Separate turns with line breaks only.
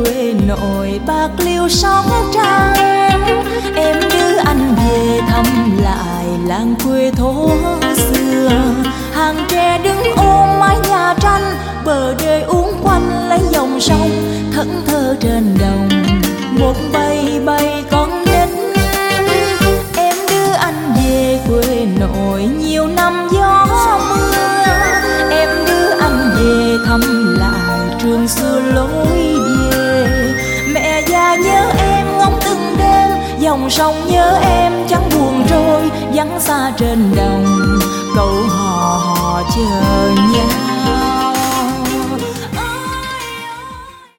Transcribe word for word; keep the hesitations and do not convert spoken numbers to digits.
quê nội Bạc Liêu sóng trăng. Em đưa anh về thăm lại làng quê thố xưa. Hàng tre đứng ôm mái nhà tranh, bờ đê uốn quanh lấy dòng sông thẫn thơ trên đồng. Một bầy bầy con nít, em đưa anh về quê nội nhiều năm gió mưa. Em đưa anh về thăm lại trường xưa lối về. Mẹ già nhớ em ngóng từng đêm, dòng sông nhớ em chẳng buồn trôi vắng xa trên đồng. Câu hò hò chờ nhau.